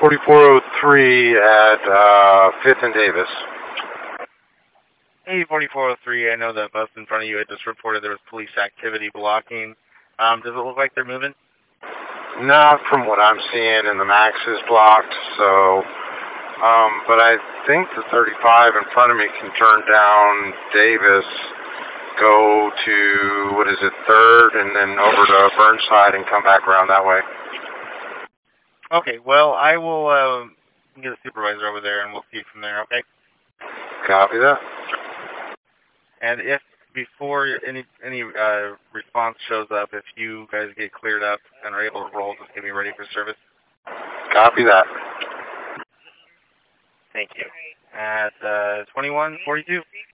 4403 at 5th and Davis. Hey, 4403, I know the bus in front of you had just reported there was police activity blocking. Does it look like they're moving? Not from what I'm seeing, and the max is blocked, so, but I think the 35 in front of me can turn down Davis, go to, 3rd, and then over to Burnside and come back around that way. Okay, well, I will get a supervisor over there and we'll see from there, okay? Copy that. And if before any response shows up, if you guys get cleared up and are able to roll, just get me ready for service. Copy that. Thank you. At 2142.